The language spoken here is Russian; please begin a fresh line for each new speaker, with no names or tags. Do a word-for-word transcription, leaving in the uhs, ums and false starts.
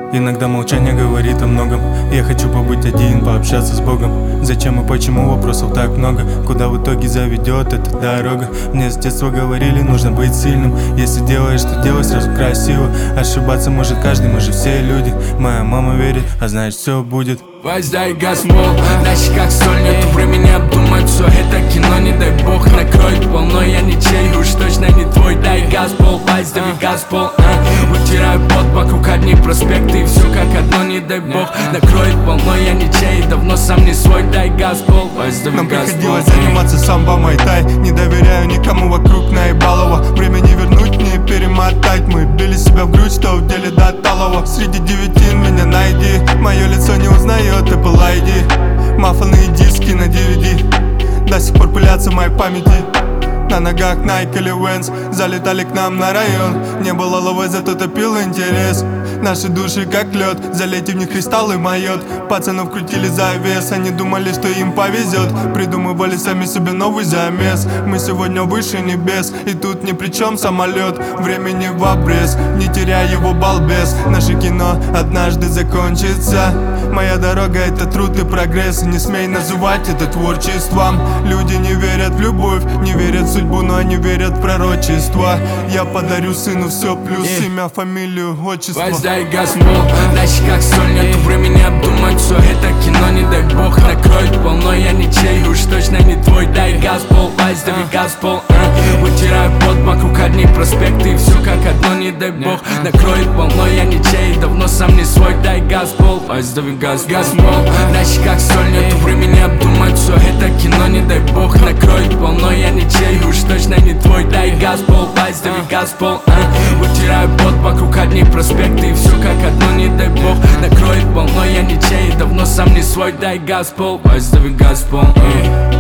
Иногда молчание говорит о многом. Я хочу побыть один, пообщаться с Богом. Зачем и почему вопросов так много? Куда в итоге заведет эта дорога? Мне с детства говорили, нужно быть сильным. Если делаешь, то делай сразу красиво. Ошибаться может каждый, мы же все люди. Моя мама верит, а значит все будет.
Вайс, дай газ, мол, дальше как соль, нету времени обдумать все это кино, не дай бог накроет волной, я ничей, уж точно не твой. Дай газ, пол, вайс, дави газ, пол, а. Вытираю пот вокруг одни проспекты, и все как одно, не дай бог накроет волной, я ничей, давно сам не свой. Дай газ, пол, вайс, дави
Нам
газ,
приходилось заниматься самбо, майтай. Не доверяю никому вокруг наебалово. Время не вернуть, не перемотать. Мы били себя в грудь, что в деле до талого. Среди девяти меня найди. Мое лицо не узнает Apple ай ди. Мафаные диски на ди ви ди до сих пор пылятся в моей памяти. На ногах Nike или Vans. Залетали к нам на район. Не было ловы, зато топил интерес. Наши души как лед, залейте в них кристаллы майот. Пацанов крутили за вес, они думали, что им повезет. Придумывали сами себе новый замес. Мы сегодня выше небес, и тут ни при чем самолет. Времени в обрез, не теряй его, балбес. Наше кино однажды закончится. Моя дорога — это труд и прогресс. Не смей называть это творчеством. Люди не верят в любовь, не верят в судьбу, но они верят в пророчество. Я подарю сыну все, плюс имя, фамилию, отчество.
Дай газ, мол, дальше как соль, нету времени обдумать все это кино, не дай бог накроет волной, я ничей, уж точно не твой. Дай газ, пол, вайс, дави газ, пол, а. Вытираю пот вокруг одни проспекты, и все как одно, не дай бог накроет волной, я ничей, давно сам не свой. Дай газ, пол, вайс, дави газ, газ, мол, дальше как соль, нету времени обдумать все это кино, не дай бог накроет волной, я ничей, уж точно не твой. Дай газ, пол, вайс, дави газ, пол, а. Вытираю пот вокруг одни проспекты, все как одно, не дай бог накроет волной, я ничей, давно сам не свой. Дай газ, пол, вайс, дави газ, пол, uh.